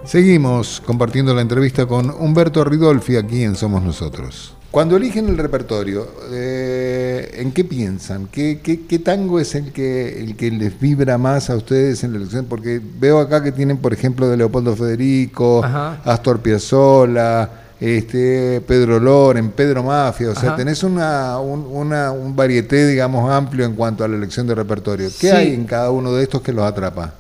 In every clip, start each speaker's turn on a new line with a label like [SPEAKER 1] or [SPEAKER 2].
[SPEAKER 1] Seguimos compartiendo la entrevista con Humberto Ridolfi aquí en Somos Nosotros. Cuando eligen el repertorio, ¿en qué piensan? ¿Qué tango es el que les vibra más a ustedes en la elección? Porque veo acá que tienen, por ejemplo, de Leopoldo Federico,
[SPEAKER 2] Ajá.
[SPEAKER 1] Astor Piazzolla, Pedro Loren, Pedro Mafia, o sea,
[SPEAKER 2] Ajá.
[SPEAKER 1] tenés un varieté, digamos, amplio en cuanto a la elección de repertorio. ¿Qué
[SPEAKER 2] Sí.
[SPEAKER 1] hay en cada uno de estos que los atrapa?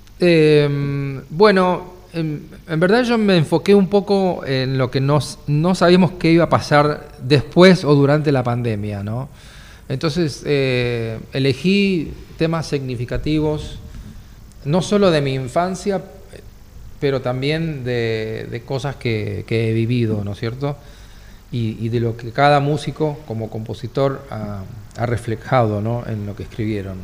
[SPEAKER 2] Bueno, en verdad yo me enfoqué un poco en lo que no sabíamos qué iba a pasar después o durante la pandemia, ¿no? Entonces elegí temas significativos, no solo de mi infancia, pero también de cosas que he vivido, ¿no es cierto? Y de lo que cada músico como compositor ha reflejado, ¿no?, en lo que escribieron.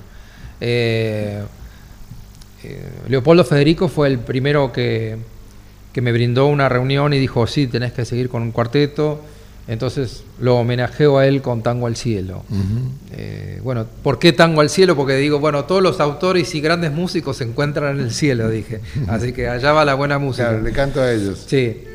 [SPEAKER 2] Leopoldo Federico fue el primero que me brindó una reunión y dijo, sí, tenés que seguir con un cuarteto. Entonces lo homenajeo a él con Tango al Cielo. Bueno, ¿por qué Tango al Cielo? Porque digo, bueno, todos los autores y grandes músicos se encuentran en el cielo, dije. Así que allá va la buena música.
[SPEAKER 1] Claro, le canto a ellos.
[SPEAKER 2] Sí.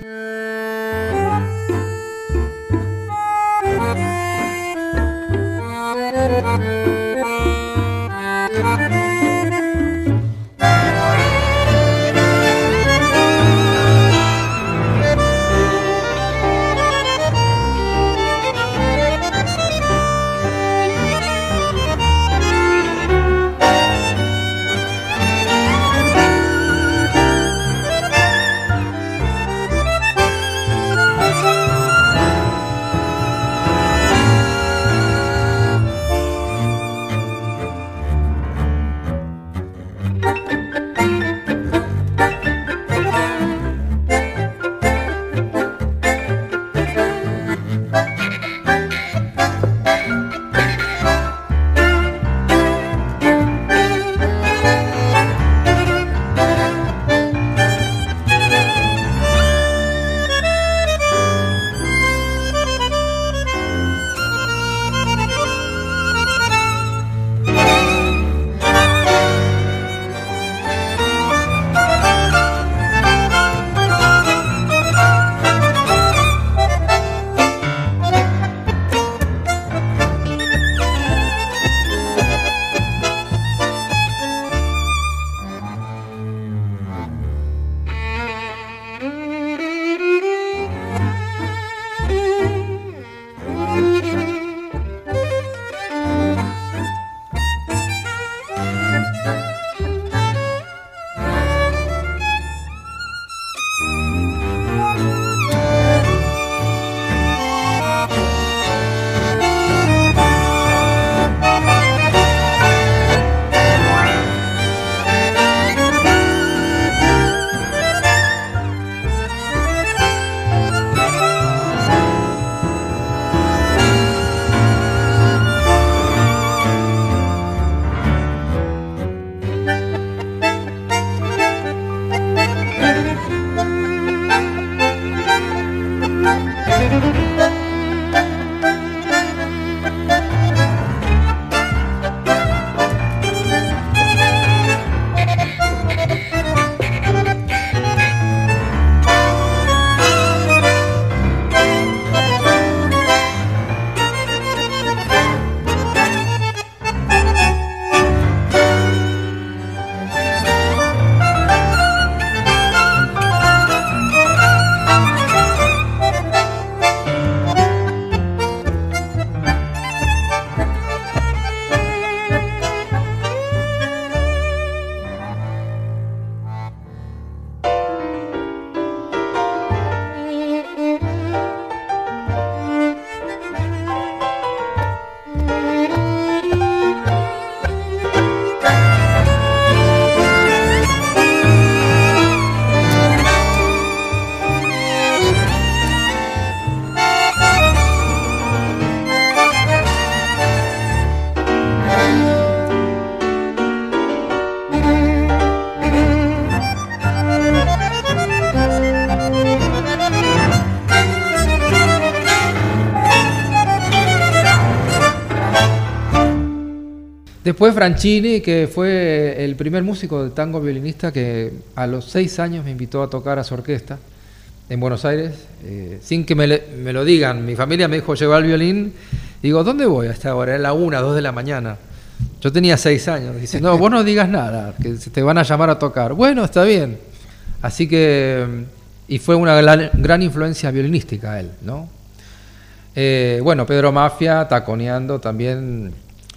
[SPEAKER 2] Después Franchini, que fue el primer músico de tango violinista que a los 6 años me invitó a tocar a su orquesta en Buenos Aires, sin que me lo digan. Mi familia me dijo, lleva el violín. Digo, ¿dónde voy a esta hora? Era la 1, 2 de la mañana. Yo tenía 6 años. Dice, no, vos no digas nada, que te van a llamar a tocar. Bueno, está bien. Así que, y fue una gran influencia violinística él, ¿no? Bueno, Pedro Mafia, taconeando también,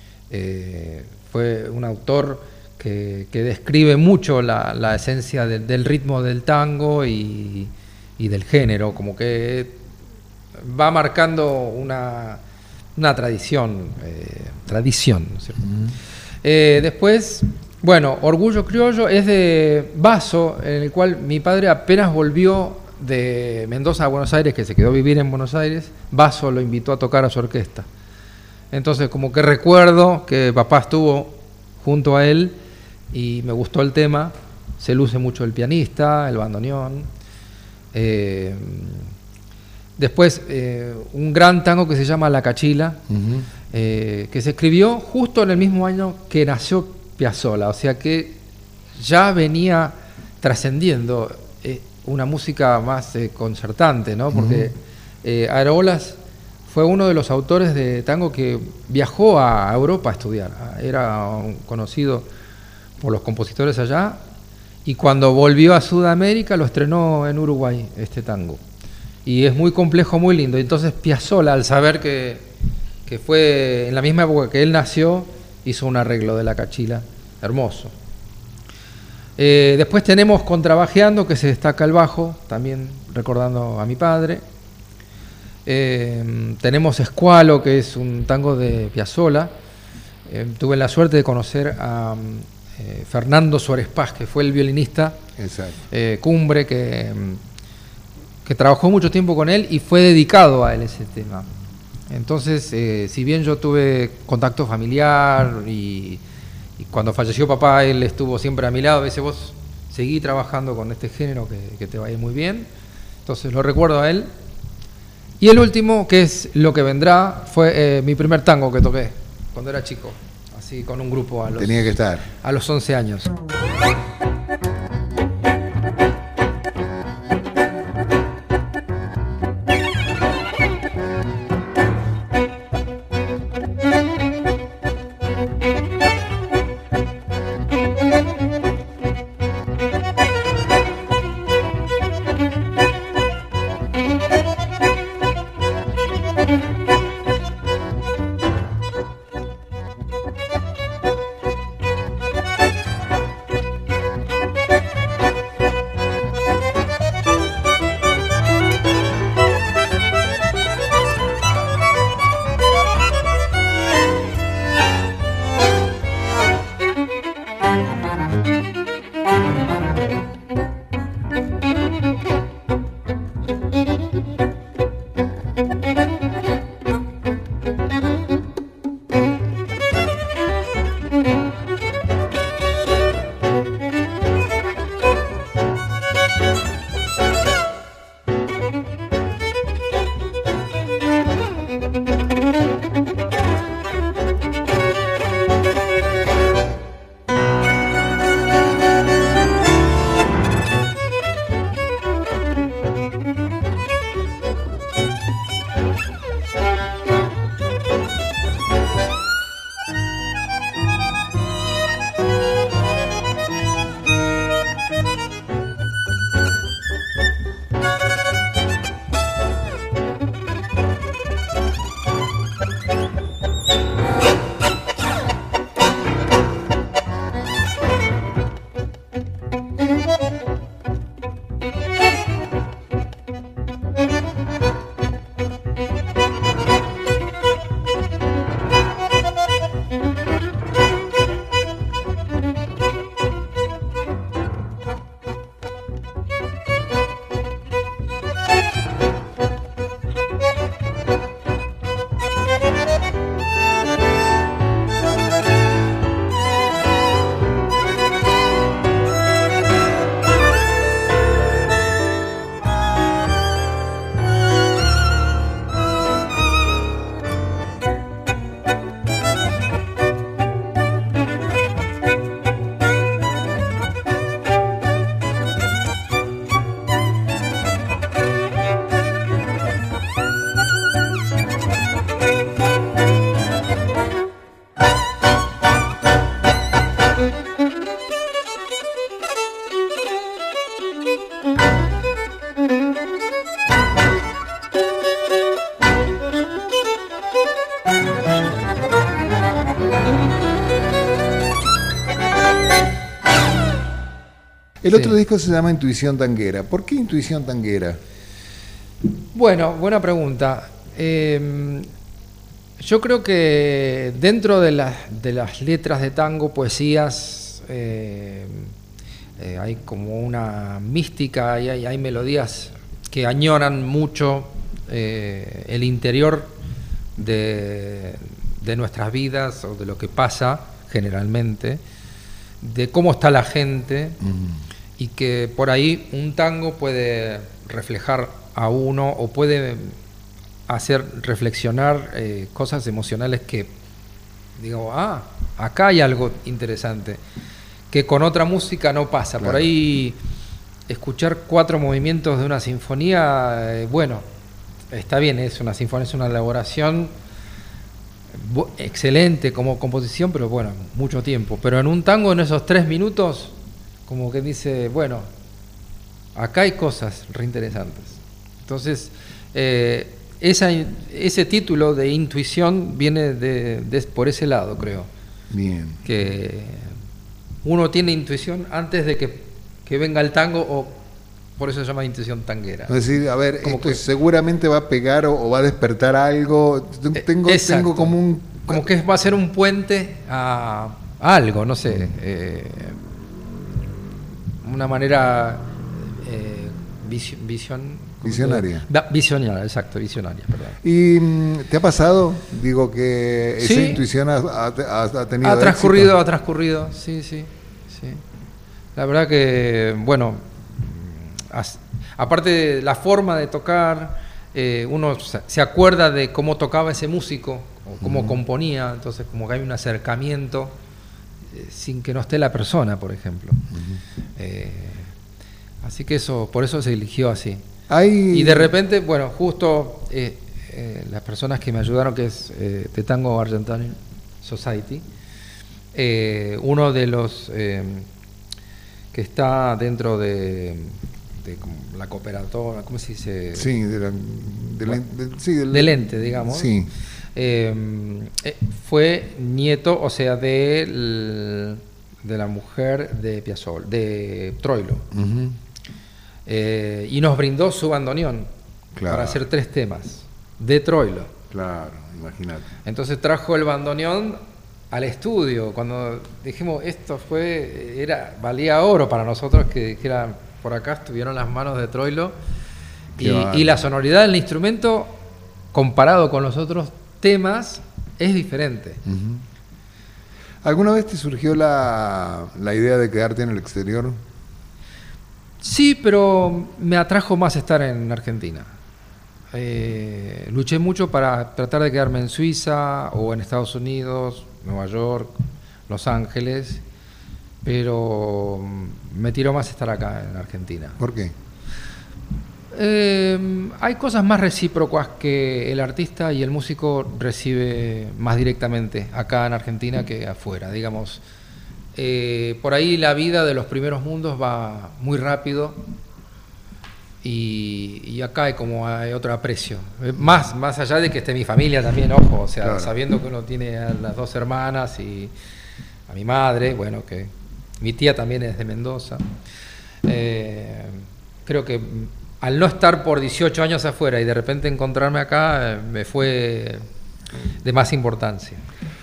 [SPEAKER 2] fue un autor que describe mucho la esencia del ritmo del tango y del género, como que va marcando una tradición, ¿no es cierto? Después, bueno, Orgullo Criollo es de Basso, en el cual mi padre apenas volvió de Mendoza a Buenos Aires, que se quedó a vivir en Buenos Aires. Basso lo invitó a tocar a su orquesta. Entonces, como que recuerdo que papá estuvo junto a él y me gustó el tema. Se luce mucho el pianista, el bandoneón. Después, un gran tango que se llama La Cachila, que se escribió justo en el mismo año que nació Piazzolla, o sea que ya venía trascendiendo una música más concertante, ¿no? Porque Areolas fue uno de los autores de tango que viajó a Europa a estudiar. Era conocido por los compositores allá, y cuando volvió a Sudamérica lo estrenó en Uruguay, este tango. Y es muy complejo, muy lindo. Entonces Piazzolla, al saber que fue en la misma época que él nació, hizo un arreglo de La Cachila, hermoso. Después tenemos Contrabajeando, que se destaca el bajo, también recordando a mi padre. Tenemos Escualo, que es un tango de Piazzolla. Tuve la suerte de conocer a Fernando Suárez Paz, que fue el violinista cumbre, que trabajó mucho tiempo con él y fue dedicado a él ese tema. Entonces, si bien yo tuve contacto familiar y cuando falleció papá, él estuvo siempre a mi lado, a veces vos seguí trabajando con este género que te va a ir muy bien. Entonces lo recuerdo a él. Y el último, que es Lo que vendrá, fue mi primer tango que toqué cuando era chico, así con un grupo
[SPEAKER 1] Tenía que estar
[SPEAKER 2] a los 11 años.
[SPEAKER 1] El otro disco se llama Intuición Tanguera. ¿Por qué Intuición Tanguera?
[SPEAKER 2] Bueno, buena pregunta. Yo creo que dentro de las letras de tango, poesías, hay como una mística y hay melodías que añoran mucho el interior de nuestras vidas o de lo que pasa generalmente, de cómo está la gente, y que por ahí un tango puede reflejar a uno o puede hacer reflexionar cosas emocionales que digo, acá hay algo interesante que con otra música no pasa. Claro. Por ahí escuchar 4 movimientos de una sinfonía, bueno, está bien, es una sinfonía, es una elaboración excelente como composición, pero bueno, mucho tiempo. Pero en un tango, en esos 3 minutos, como que dice, bueno, acá hay cosas reinteresantes. Entonces, ese título de intuición viene por ese lado, creo.
[SPEAKER 1] Bien.
[SPEAKER 2] Que uno tiene intuición antes de que venga el tango, o por eso se llama intuición tanguera.
[SPEAKER 1] Es decir, a ver, esto seguramente va a pegar o va a despertar algo. Tengo como un...
[SPEAKER 2] Como que va a ser un puente a algo, no sé. Una manera
[SPEAKER 1] visionaria.
[SPEAKER 2] Visionaria, exacto, visionaria, perdón.
[SPEAKER 1] ¿Y te ha pasado? Digo que esa intuición ha tenido
[SPEAKER 2] éxito. Ha transcurrido, sí. La verdad que, bueno, aparte de la forma de tocar, uno se acuerda de cómo tocaba ese músico o cómo componía, entonces como que hay un acercamiento sin que no esté la persona, por ejemplo. Así que por eso se eligió así. Y de repente, bueno, justo las personas que me ayudaron, que es The Tango Argentine Society, uno de los que está dentro de la cooperadora, ¿cómo se dice?
[SPEAKER 1] Sí,
[SPEAKER 2] del ente, digamos.
[SPEAKER 1] Sí.
[SPEAKER 2] Fue nieto, o sea, de la mujer de Piazzolla, de Troilo. Y nos brindó su bandoneón para hacer 3 temas de Troilo.
[SPEAKER 1] Claro, imagínate.
[SPEAKER 2] Entonces trajo el bandoneón al estudio. Cuando dijimos esto valía oro para nosotros que dijera, por acá estuvieron las manos de Troilo, y la sonoridad del instrumento comparado con los otros temas es diferente.
[SPEAKER 1] ¿Alguna vez te surgió la idea de quedarte en el exterior?
[SPEAKER 2] Sí, pero me atrajo más estar en Argentina. Luché mucho para tratar de quedarme en Suiza o en Estados Unidos, Nueva York, Los Ángeles, pero me tiró más estar acá en Argentina.
[SPEAKER 1] ¿Por qué?
[SPEAKER 2] Hay cosas más recíprocas que el artista y el músico recibe más directamente acá en Argentina que afuera, digamos. Por ahí la vida de los primeros mundos va muy rápido y acá hay otro aprecio. Más allá de que esté mi familia también, ojo, o sea, claro. Sabiendo que uno tiene a las 2 hermanas y a mi madre, bueno, que mi tía también es de Mendoza. Creo que al no estar por 18 años afuera y de repente encontrarme acá, me fue de más importancia.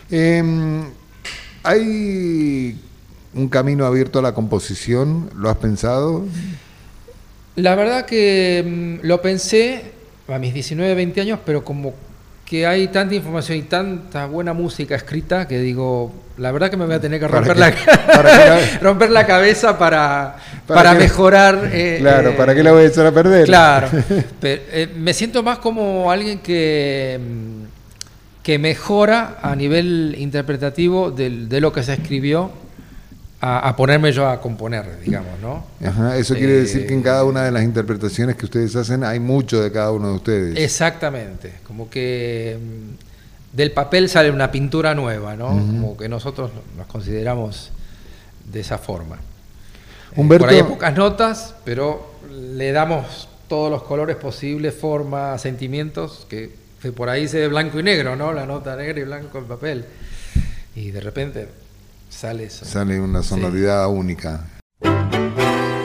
[SPEAKER 1] ¿Hay un camino abierto a la composición? ¿Lo has pensado?
[SPEAKER 2] La verdad que lo pensé a mis 19, 20 años, pero como que hay tanta información y tanta buena música escrita que digo, la verdad que me voy a tener que romper la cabeza para mejorar.
[SPEAKER 1] Claro, ¿para qué la voy a echar a perder?
[SPEAKER 2] Claro, pero, me siento más como alguien que mejora a nivel interpretativo de lo que se escribió a ponerme yo a componer, digamos, ¿no?
[SPEAKER 1] Ajá, eso quiere decir que en cada una de las interpretaciones que ustedes hacen hay mucho de cada uno de ustedes.
[SPEAKER 2] Exactamente, como que del papel sale una pintura nueva, ¿no? Como que nosotros nos consideramos de esa forma.
[SPEAKER 1] Humberto,
[SPEAKER 2] por ahí hay pocas notas, pero le damos todos los colores posibles, forma, sentimientos, que por ahí se ve blanco y negro, ¿no? La nota negra y blanco en papel. Y de repente sale eso.
[SPEAKER 1] Sale una sonoridad única.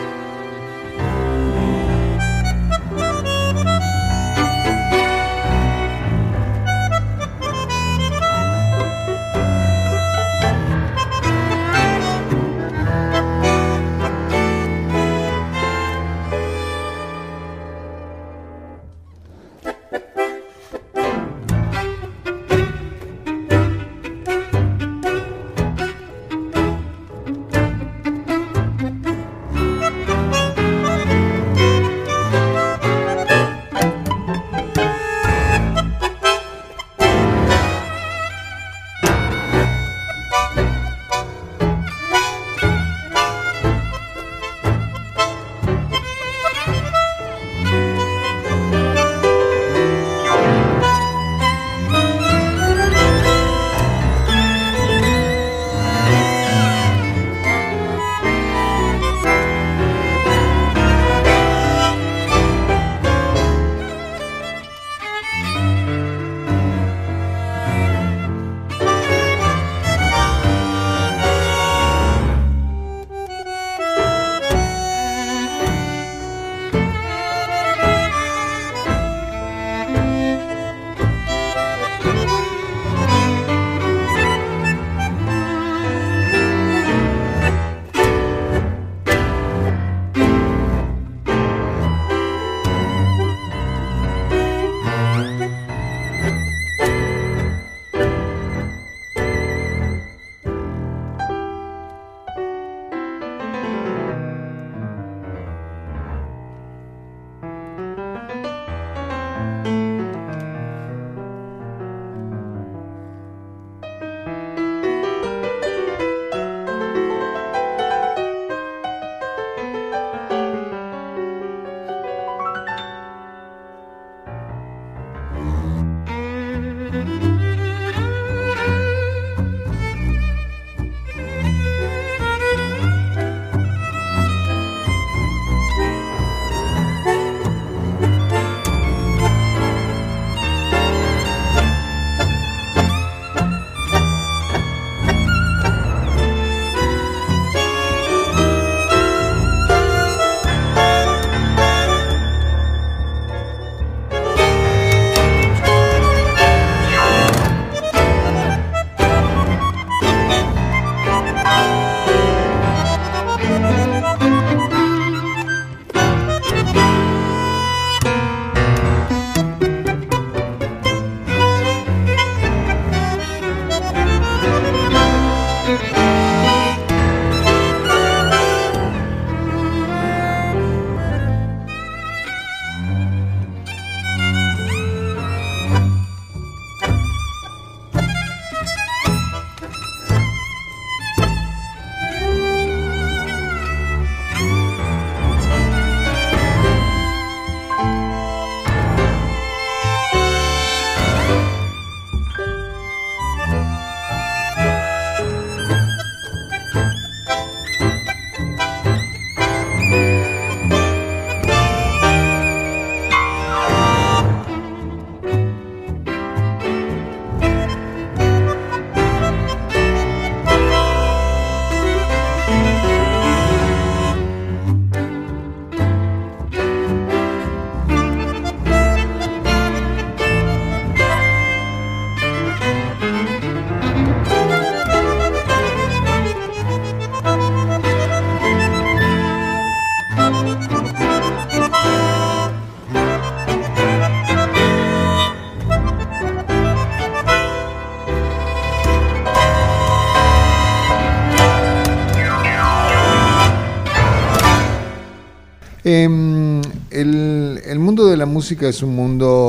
[SPEAKER 1] El mundo de la música es un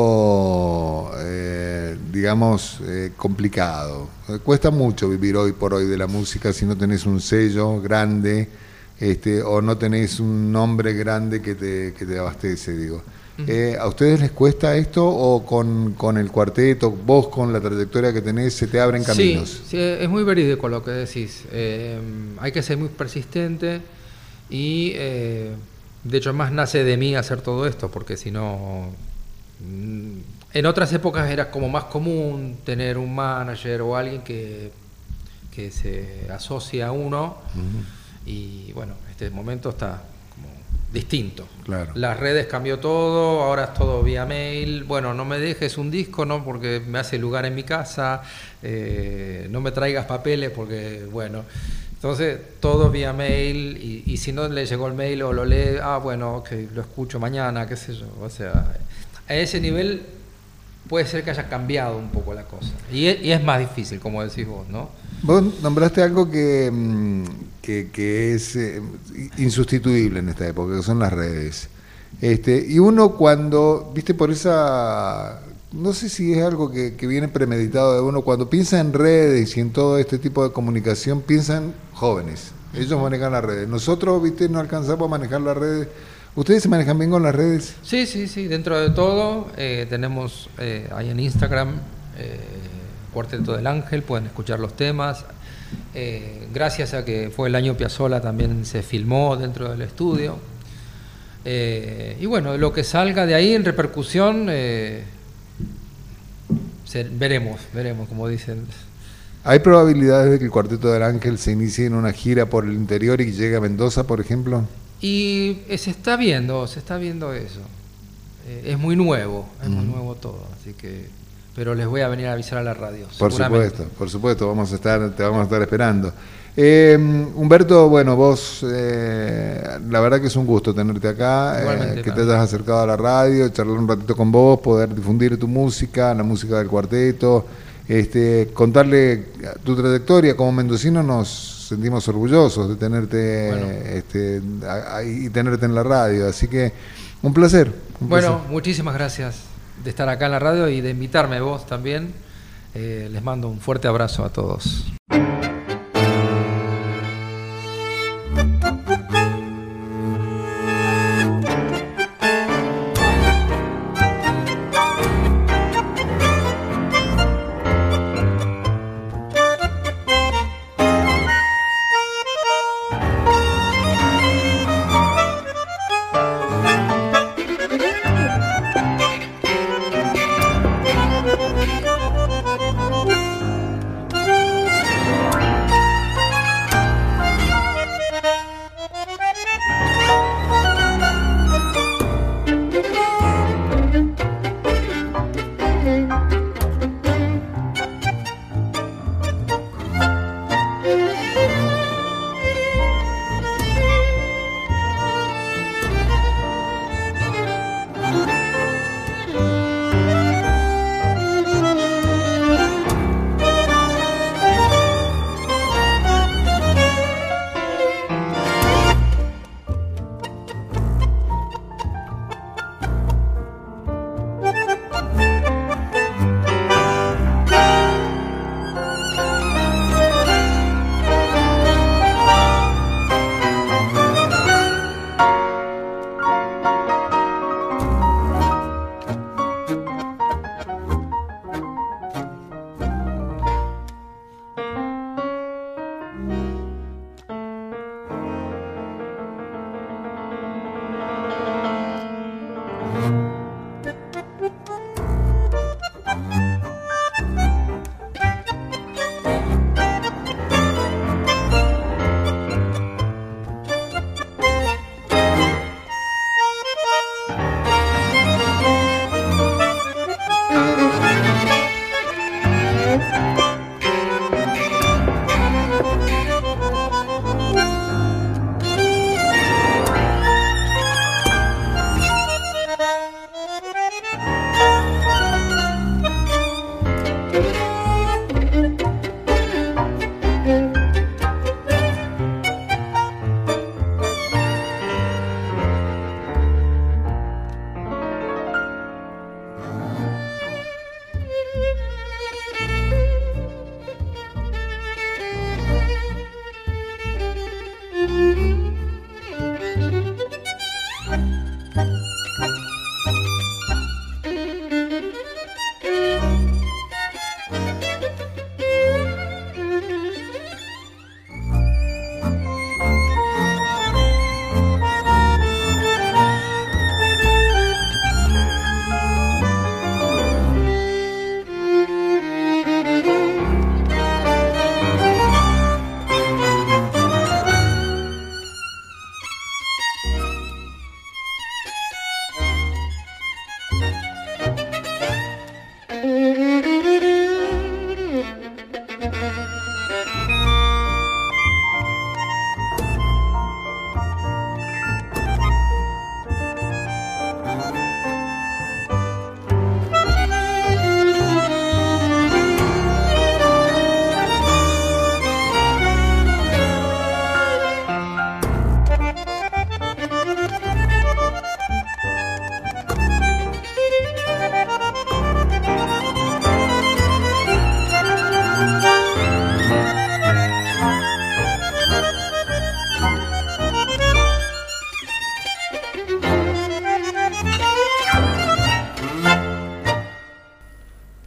[SPEAKER 1] mundo, digamos, complicado. Cuesta mucho vivir hoy por hoy de la música si no tenés un sello grande, o no tenés un nombre grande que te abastece, digo. ¿A ustedes les cuesta esto o con el cuarteto, vos con la trayectoria que tenés, se te abren caminos?
[SPEAKER 2] Sí, es muy verídico lo que decís. Hay que ser muy persistente y, de hecho, más nace de mí hacer todo esto, porque si no... En otras épocas era como más común tener un manager o alguien que se asocia a uno, y bueno, este momento está como distinto.
[SPEAKER 1] Claro.
[SPEAKER 2] Las redes cambió todo, ahora es todo vía mail. Bueno, no me dejes un disco, ¿no? Porque me hace lugar en mi casa, no me traigas papeles porque, bueno... Entonces, todo vía mail, y si no le llegó el mail o lo lee, bueno, ok, lo escucho mañana, qué sé yo. O sea, a ese nivel puede ser que haya cambiado un poco la cosa. Y es más difícil, como decís vos, ¿no?
[SPEAKER 1] Vos nombraste algo que es insustituible en esta época, que son las redes. Y uno cuando, viste, por esa... No sé si es algo que viene premeditado de uno. Cuando piensa en redes y en todo este tipo de comunicación, piensan jóvenes. Ellos manejan las redes. Nosotros, viste, no alcanzamos a manejar las redes. ¿Ustedes se manejan bien con las redes?
[SPEAKER 2] Sí. Dentro de todo, tenemos ahí en Instagram, Cuarteto del Ángel, pueden escuchar los temas. Gracias a que fue el año Piazzolla, también se filmó dentro del estudio. Y bueno, lo que salga de ahí en repercusión... veremos, como dicen.
[SPEAKER 1] ¿Hay probabilidades de que el Cuarteto del Ángel se inicie en una gira por el interior y llegue a Mendoza, por ejemplo?
[SPEAKER 2] Y se está viendo eso. Es muy nuevo, muy nuevo todo, así que... Pero les voy a venir a avisar a la radio.
[SPEAKER 1] Por supuesto, te vamos a estar esperando. Humberto, bueno, vos, la verdad que es un gusto tenerte acá, que te hayas acercado a la radio, charlar un ratito con vos, poder difundir tu música, la música del cuarteto, contarle tu trayectoria como mendocino. Nos sentimos orgullosos de tenerte, y tenerte en la radio, así que un placer.
[SPEAKER 2] Muchísimas gracias de estar acá en la radio y de invitarme vos también. Les mando un fuerte abrazo a todos.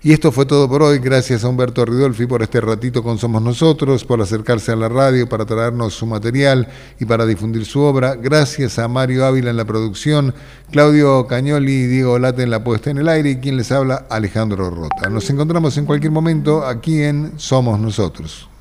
[SPEAKER 1] Y esto fue todo por hoy. Gracias a Humberto Ridolfi por este ratito con Somos Nosotros, por acercarse a la radio, para traernos su material y para difundir su obra. Gracias a Mario Ávila en la producción, Claudio Cañoli y Diego Late en la puesta en el aire, y quien les habla, Alejandro Rota. Nos encontramos en cualquier momento aquí en Somos Nosotros.